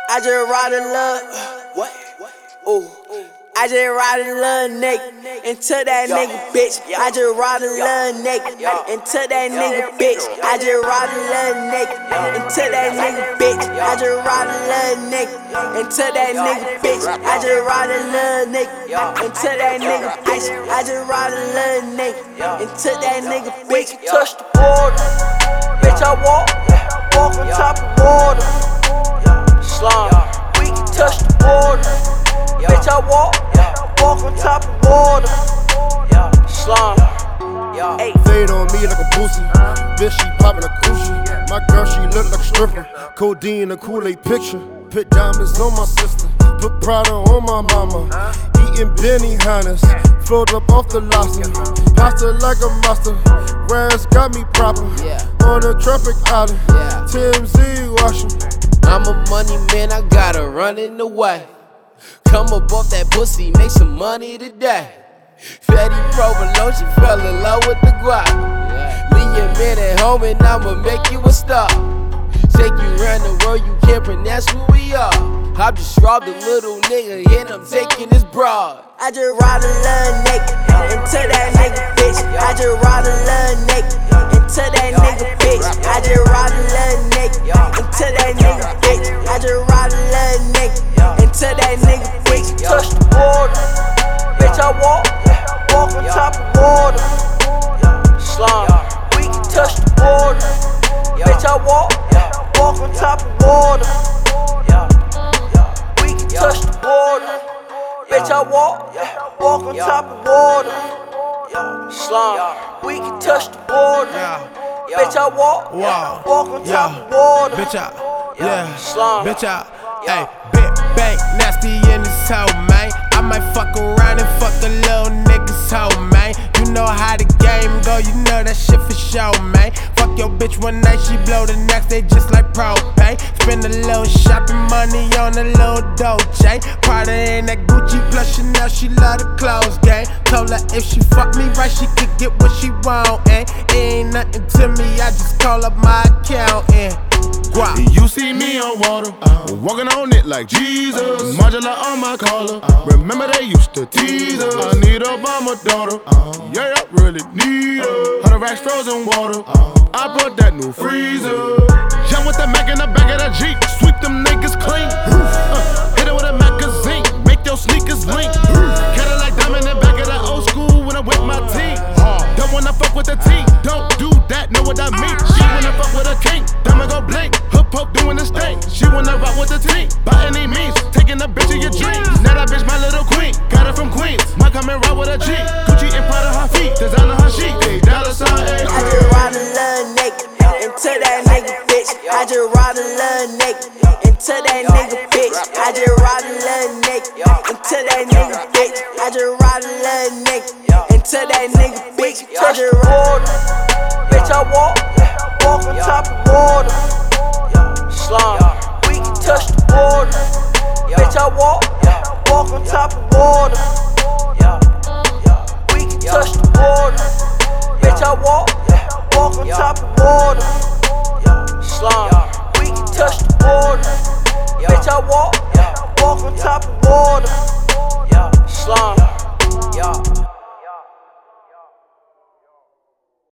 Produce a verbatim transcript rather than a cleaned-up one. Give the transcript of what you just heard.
I just ride a love. What? Ooh. I just ride a little nigga into that nigga bitch. I just ride a little nigga into that nigga bitch. I just ride a little nigga into that nigga bitch. I just ride a little nigga into that nigga bitch. I just ride a little nigga into that nigga bitch. I just ride a little nigga into that nigga bitch. Touch the border, bitch. I walk, walk on top of water. Slum, we can touch the border, bitch. I walk. Walk on top of water, slum. Ay. Fade on me like a pussy, bitch she poppin' a coochie. My girl she look like a stripper, codeine a Kool-Aid picture. Put diamonds on my sister, put Prada on my mama. Eating Benihana's, float up off the lobster. Pasta like a monster, Rams got me proper. On a tropic island, T M Z washing. I'm a money man, I gotta run in the way. Come up off that pussy, make some money today. Fatty provolone, she fell in love with the guap. Leave your man at home and I'ma make you a star. Take you around the world, you can't pronounce who we are. I just robbed a little nigga and I'm taking his broad. I just ride a little nigga into that nigga bitch. I just ride a little nigga into that nigga bitch. I just ride a little nigga into that nigga bitch. I just ride a little nigga into that nigga bitch. Touch the border, bitch. I walk, walk on top of water. Slum, we can touch the border, bitch. I walk, walk on top of water. We can touch the border. Bitch, I walk, walk on top of water. Slum, we can touch the border. Bitch, I walk, walk on top of water. Bitch, I, yeah, slum, bitch, I, hey, big bang, nasty in this hoe, man. I might fuck around and fuck a little nigga's hoe, man. You know how the game go, you know that shit for sure, man. Fuck your bitch one night, she blow the next day just like propane. Spend a little shopping money on a little Dolce. Prada and that Gucci plus Chanel, she love the clothes game. Told her if she fuck me right, she could get what she want, and it ain't nothing to me, I just call up my account and guap. You see me on water, uh, walking on it like Jesus. Modular on my collar, uh, remember they used to tease us. I need a mama daughter, uh, yeah, I really need her. Hundred racks frozen water, uh, I bought that new freezer. Jump with the Mac in the back of the Jeep, sweep them niggas clean. uh, Hit it with a magazine, make your sneakers link. Cadillac diamond in the back of the old school when I'm with my team. Don't wanna fuck with the team, don't do that, know what I mean. She wanna fuck with a king, diamond go blink. Hook poke doing this thing, she wanna rock with the team. By any means, taking a bitch in your dreams. Now that bitch my little queen, got her from Queens. Might come and ride with a G, Gucci and Prada her feet, designer her sheet. Hey, dollar sign, hey. I just ride a little nigga into that nigga bitch. I just ride a little nigga into that nigga bitch. I just ride a little nigga into that nigga bitch. I just ride a little nigga into that nigga bitch. Touch the border, bitch. I walk,